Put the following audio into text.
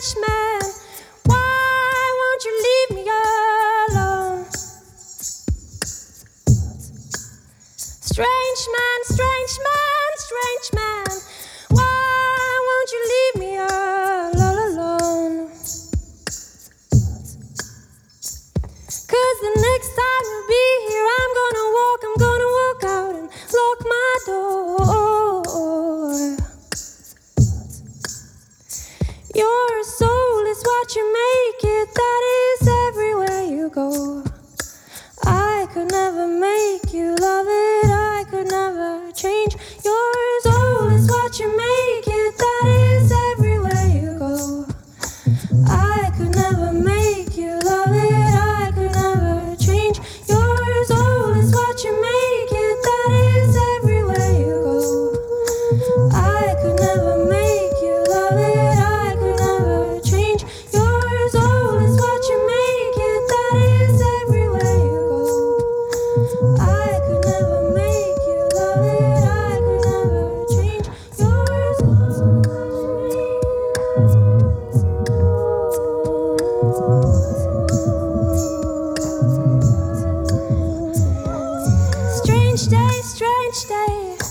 strange man, why won't you leave me alone? Strange man, strange man, strange man, why won't you leave me all alone? 'Cause the next time you'll be here, I'm gonna walk out and lock my door. Your soul is what you make it, that is everywhere you go. I could never make you love it, I could never change. Your soul is what you make it, that is everywhere you go. I could never make you love it, I could never change. Your soul is what you make it, that is everywhere you go. I could never make you love it, I could never change. Your soul is what you make it, that is everywhere you go. I could never make you love it, I could never change. Your soul is what you make. Strange day, strange day.